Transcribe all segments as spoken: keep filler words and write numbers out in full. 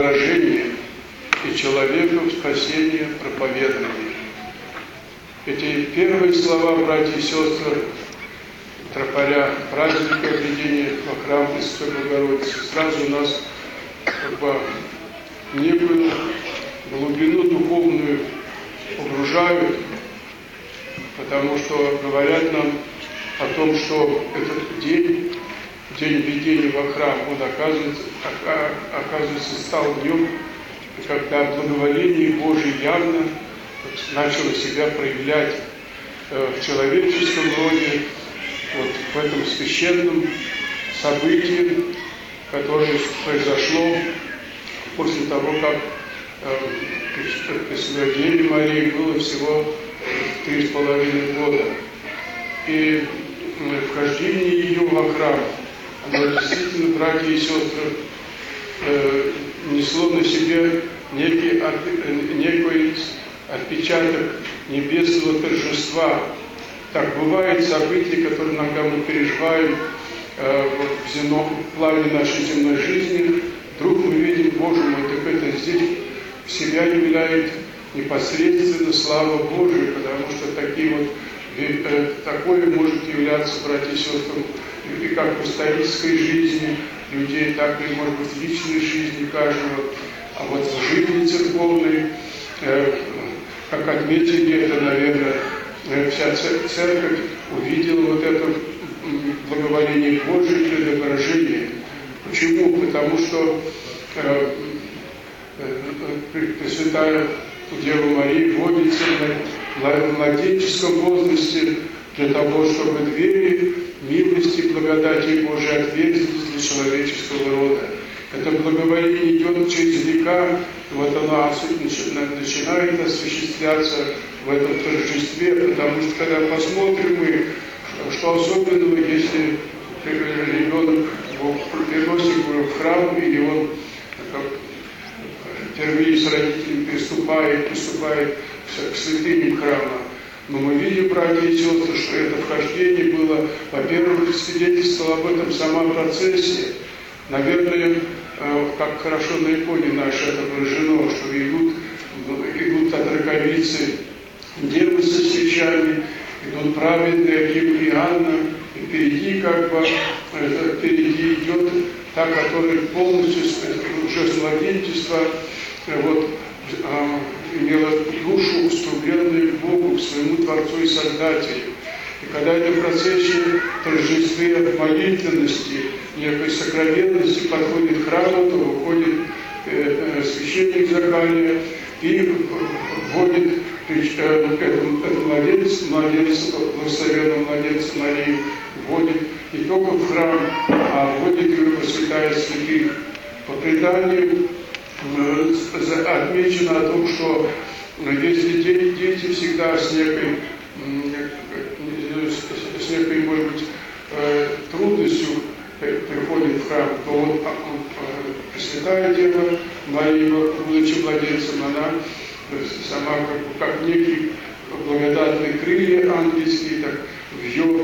выражение и человеку в спасение проповедование. Эти первые слова, братья и сестры, тропаря праздника введения во храм Пресвятой Богородицы, сразу нас как бы некую глубину духовную погружают, потому что говорят нам о том, что этот день, день введения во храм, он оказывается, оказывается стал днем, когда благоволение Божие явно начало себя проявлять в человеческом роде, вот в этом священном событии, которое произошло после того, как Пресвятой Деве Марии было всего три с половиной года. И вхождение ее во храм, оно действительно, братья и сестры, несло на себе некий, некий отпечаток небесного торжества. Так бывает события, которые иногда мы переживаем э, в, земном, в плане нашей земной жизни. Вдруг мы видим, Боже мой, так это здесь в себя являет непосредственно слава Божия, потому что такие вот, э, такое может являться, братья и сестры, и как в исторической жизни людей, так и, может быть, в личной жизни каждого, а вот в жизни церковной, э, как отметили это, наверное, вся церковь увидела вот это благоволение Божие и преображение. Почему? Потому что э, э, Пресвятая Дева Мария водится в младенческом возрасте для того, чтобы двери милости, благодати Божией отверзлись для человеческого рода. Это благоволение идет через века, и вот оно начинает осуществляться в этом торжестве, потому что когда посмотрим мы, что особенного, если ребенок приносит его в храм, или он как, впервые с родителями приступает, приступает к святыням храма. Но мы видим, братья и сестры, что это вхождение было, во-первых, свидетельствовало об этом самом процессе. Наверное, как хорошо на иконе наше отображено, что идут, идут от раковицы девы со свечами, идут праведные Аким и Анна, и впереди как бы, впереди идет та, которая полностью уже с младенчества вот, имела душу, устремленную к Богу, к своему Творцу и Создателю. И когда это в процессе торжестве молитвенности, некой сокровенности подходит к храму, то выходит э, священник Захария и вводит э, этот младенец, младенец, благословенного младенца Марию, вводит не только в храм, а вводит его во святая святых. По преданию э, отмечено о том, что если дети, дети всегда с некой с некой, может быть, трудностью приходит в храм, то вот Пресвятая Дева Мария, будучи младенцем, она сама как, бы, как некие благодатные крылья ангельские, так в ее,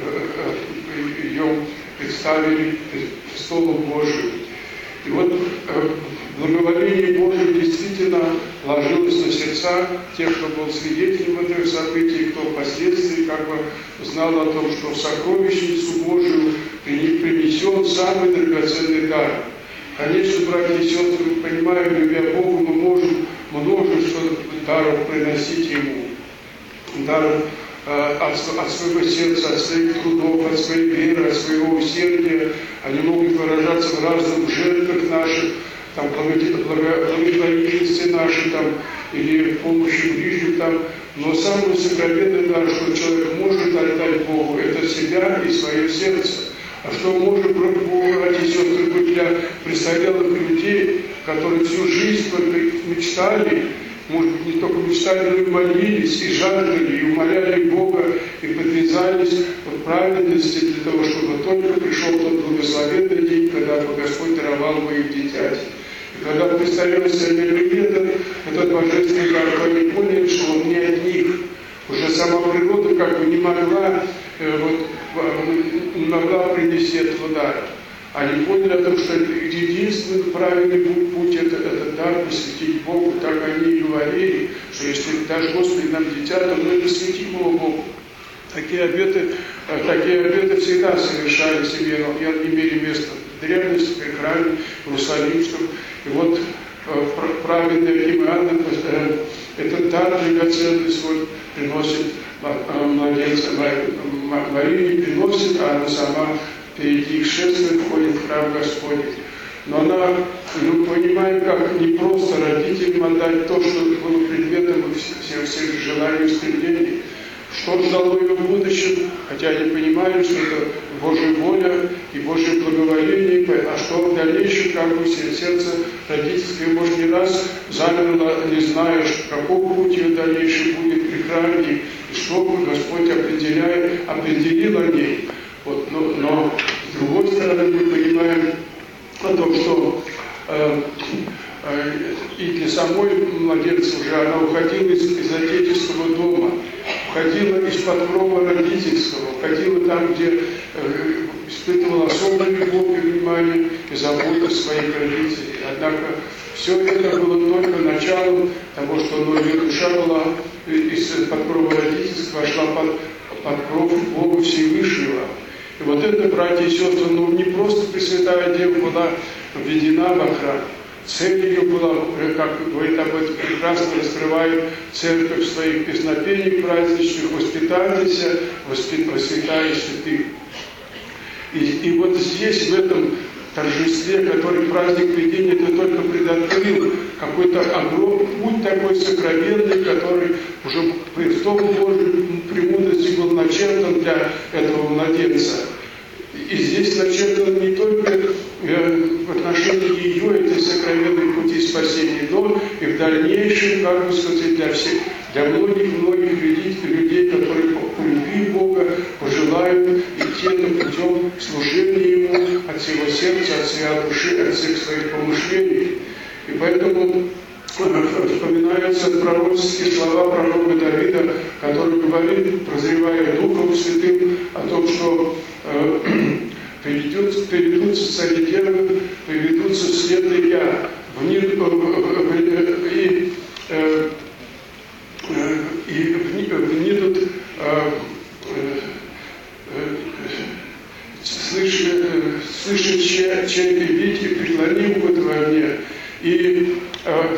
ее представили престолу Божию. И вот благоволение Божие действительно ложилось на сердца тех, кто был свидетелем этого события, кто впоследствии как бы знал о том, что в сокровищницу Божию принесен самый драгоценный дар. Конечно, братья и сестры, понимаем, любя Богу, мы можем множество даров приносить Ему. Даров э, от, от своего сердца, от своих трудов, от своей веры, от своего усердия. Они могут выражаться в разных жертвах наших, там, благотворительности нашей, там, или помощи ближним, там. Но самое сокровенное дар, что человек может отдать Богу, это себя и свое сердце. А что может Богу, братья и сестры, быть для престарелых людей, которые всю жизнь только мечтали, может быть, не только мечтали, но и молились, и жаждали, и умоляли Бога, и подвязались от праведности для того, чтобы только пришел тот благословенный день, когда Господь даровал моих дитятей. И когда представился Мелкиседек, этот божественный дар, они поняли, что он не от них. Уже сама природа как бы не могла, э, вот, не могла принести этого дара. Они поняли о том, что единственный правильный путь это, это дар посвятить Богу. Так они и говорили, что если дашь Господи нам дитя, то мы посвятим его Богу. Такие обеты, такие обеты всегда совершались, имели место в древности, в храме Иерусалимском. И вот праведный Аким Иоанн этот дар драгоценный свой приносит младенца Марии, приносит, а она сама впереди их шествия входит в храм Господень. Но она, мы понимаем, как не просто родителям отдать то, что было предметом всех, всех желаний и стремлений, что ждало ее в будущем, хотя они понимали, что это Божья воля и Божье благоволение, а что в дальнейшем, как бы сердце родительское, может, не раз замерло, не зная, каков путь ее дальнейший будет при храме, и что Господь определяет, определил о ней. Вот, но, но с другой стороны мы понимаем о том, что э, э, и для самой младенца уже она уходила из, из отеческого дома, уходила из-под крова родительского, уходила там, где э, испытывала особую любовь и внимание и заботу своих родителей. Однако все это было только началом того, что ее душа была из-под крова родительства, шла под, под кров Бога Всевышнего. И вот это, братья и сестры, ну не просто Пресвятая Дева была введена во храм. Цель ее была, как говорит об этом прекрасно, раскрывает церковь в своих песнопениях праздничных, воспитайтеся, воспитай святых. И, и вот здесь, в этом торжестве, который праздник видения, это только предоткрыл какой-то огромный путь такой сокровенный, который уже Христом Божьим премудрости был начертан для этого младенца. И здесь начертано не только э, в отношении ее, этой сокровенной пути спасения, но и в дальнейшем, как бы сказать, для всех, для многих-многих людей, людей, которые по любви Бога пожелают идти этим путем служения Ему от всего сердца, от всей души, от всех своих помышлений. И поэтому вспоминаются пророческие слова пророка Давида, который говорит, прозревая Духом Святым, о том, что э, приведутся, приведутся цари девы, приведутся светлые я, и, э, и внидут э, слышать, чей видеть и преклоним ухо твое. И, э,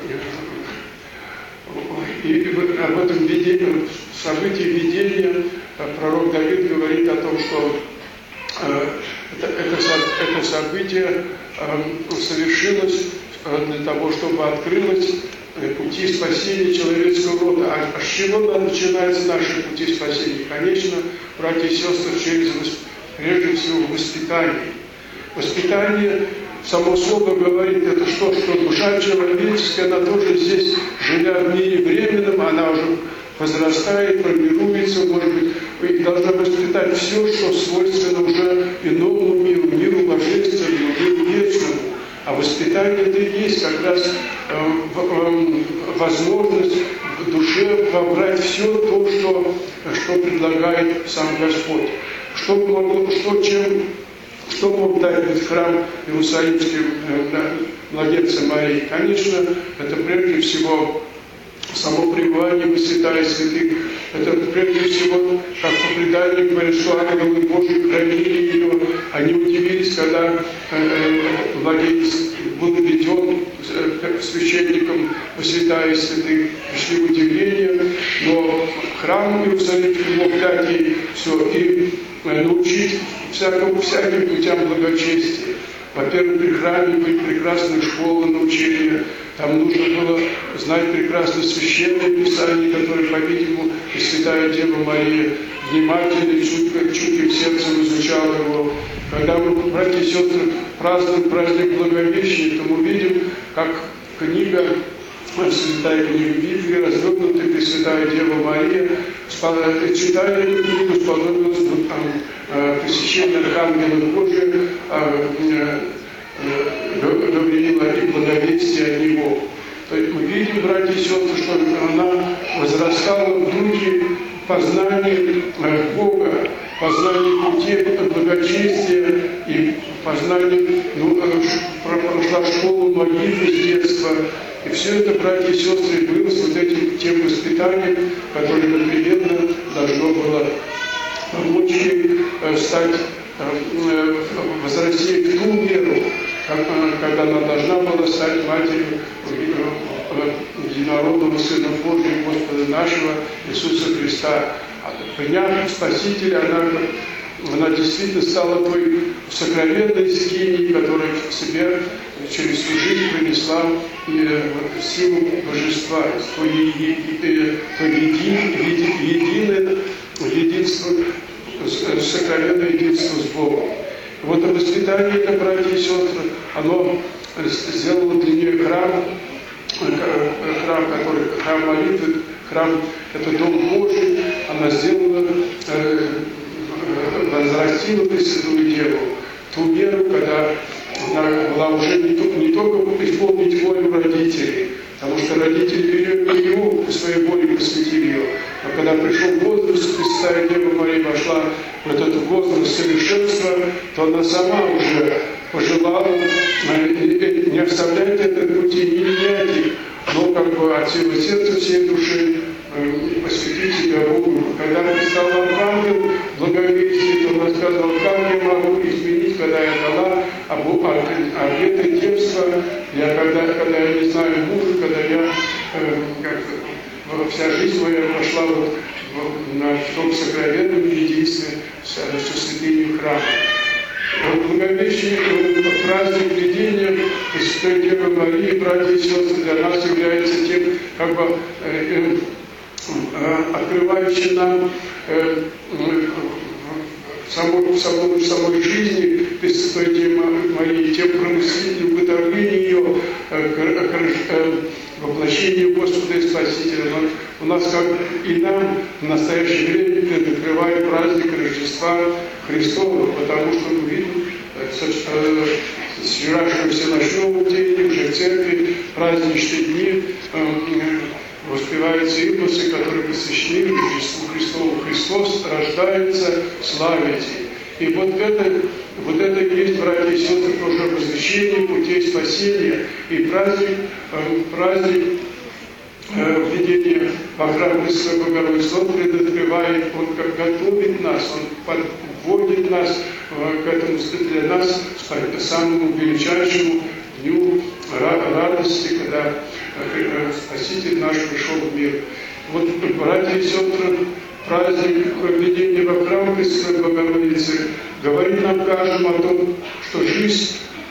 и об этом видении, событии видения пророк Давид говорит о том, что э, это, это, это событие э, совершилось для того, чтобы открылось пути спасения человеческого рода. А, а с чего начинаются наши пути спасения? Конечно, братья и сестры, через, прежде всего, воспитание. Воспитание, само слово говорит, это что, что душа человеческая, она тоже здесь, живя в мире временном, она уже возрастает, формируется, может быть, и должна воспитать все, что свойственно уже иному миру, миру божественному, миру вечному. А воспитание это и есть как раз э, э, возможность в душе вобрать все то, что, что предлагает сам Господь. Что, могло, что, чем, что мог дать храм Иерусалимский э, младенца Марии? Конечно, это прежде всего само пребывание во святая святых. Это прежде всего, как по преданию говорят, что ангелы Божьи хранили ее. Они удивились, когда э, э, младенец был введен э, священником во святая святых. Пришли в удивление, но храм Иерусалимский мог дать ей все и э, научить всякому, всяким путям благочестия. Во-первых, при храме были прекрасные школы научения. Там нужно было знать прекрасно священное писание, которое, по-видимому, и Святая Дева Мария внимательно и чутким сердцем изучала его. Когда мы, братья и сестры, празднуем праздник Благовещения, то мы видим, как книга, Святая книга Библии, развернутая Пресвятая Дева Мария, читая эту книгу, сподобилась посещения Архангела Божия, Гавриила и благовестия от Него. То есть мы видим, братья и сестры, что она возрастала в духе познания Бога, познания пути благочестия и познание, ну, прошла школу молитвы с детства. И все это, братья и сестры, было с вот этим тем воспитанием, которое непременно должно было помочь ей стать, возрасти в ту меру, когда она должна была стать матерью единородного Сына Божия, Господа нашего Иисуса Христа. Приняв Спасителя, она, она действительно стала той сокровенной скиней, которая в себе через всю жизнь принесла и силу божества, то единое единство, сокровенное единство с Богом. Вот воспитание это, братья и сестры, оно сделало для нее храм, храм, который, храм молитвы, храм, это Дом Божий, она сделала, э, возрастила Пресвятую Деву ту меру, когда она была уже не, не только исполнить волю родителей, потому что родители ее, ее по своей воле посвятили ее, но когда пришел возраст, Пресвятая Дева Мария вошла в этот возраст совершенства, то она сама уже пожелала не оставлять этот пути, не менять их, но как бы от всего сердца, всей души посвятить себя Богу. Когда предстал ангел благовестия, то он сказал, как я могу изменить, когда я дала обеты девства, я когда, когда я не знаю мужа, когда я э, как, вся жизнь моя пошла вот в, на, в том сокровенном единстве со, со святыней храма. Вот Благовещение, праздник видения Пресвятой Девы Марии, братья и сестры, для нас является тем, как бы э, э, открывающим нам э, самой, самой, самой жизни Пресвятой Девы Марии, тем промыслением, вдохновением ее э, э, воплощению Господа и Спасителя. Но у нас, как и нам, в настоящее время предоткрывает праздник Рождества Христова, потому что мы видим с вчерашнего всеночного дня, уже в церкви, праздничные дни, воспеваются импульсы, которые посвящены Рождеству Христову. Христос рождается, славите. И вот это, вот это и есть, братья и сестры, тоже возвещение путей спасения. И праздник, праздник введения во храм Пресвятой Богородицы, он предоткрывает, он как готовит нас, он подводит нас к этому, для нас, самому величайшему дню радости, когда Спаситель наш пришел в мир. Вот, братья и сестры, праздник введения во храм Пресвятой Богородицы говорит нам каждому о том, что жизнь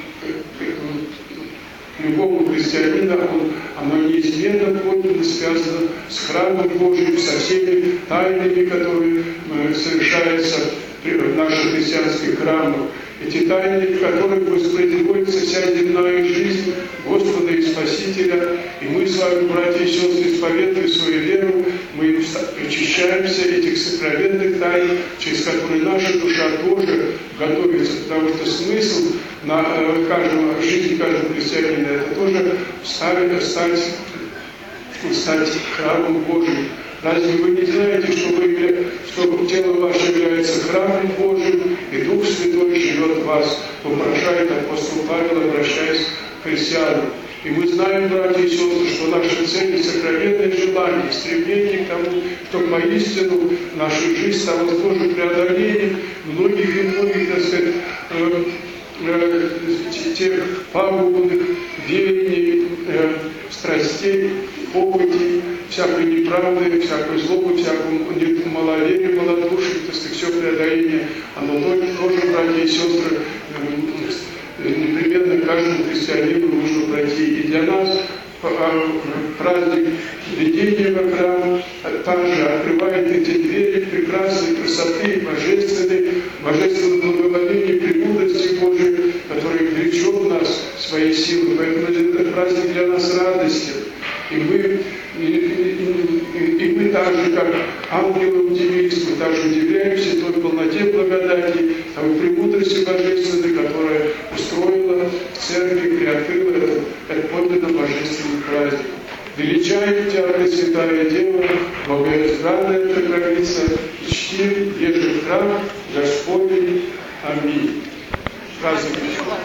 любому христианина, она неизменно подлинно связана с храмом Божьим, со всеми тайнами, которые совершаются в наших христианских храмах. Эти тайны, в которых воспроизводится вся земная жизнь Господа и Спасителя. И мы с вами, братья и сестры, исповедуя свою веру, мы причащаемся этих сокровенных тайн, через которые наша душа тоже готовится. Потому что смысл на каждого, жизни каждого христианина — это тоже стать, стать, стать храмом Божьим. Разве вы не знаете, что, вы, что тело ваше является храмом Божьим, и Дух Святой живет в вас, вопрошает апостол Павел, обращаясь к христианам. И мы знаем, братья и сестры, что наша цель и сокровенное желание, стремление к тому, чтобы поистину наша жизнь стала тоже преодолением многих и многих, так сказать, э, э, тех пагубных веяний, э, страстей, похотей, всякой неправды, всякой злобы, всякому маловерию, малодушию, так сказать, все преодоление, оно тоже, братья и сестры, непременно каждому христианину нужно пройти. И для нас праздник введения во храм также открывает эти двери прекрасной красоты, божественной, божественного благоволения, премудрости Божией, которая влечет нас своей силой. Поэтому этот праздник для нас радостен. И мы, и, и, и, и мы так же, как ангелы удивились, мы также удивляемся той полноте благодати, той премудрости божественной, которая устроила церковь, приоткрыла этот, этот подлинно божественный праздник. Величает Тебя, Пресвятая Дева, богоизбранная Троица, чтим, ежи храм Господень. Аминь. праздник.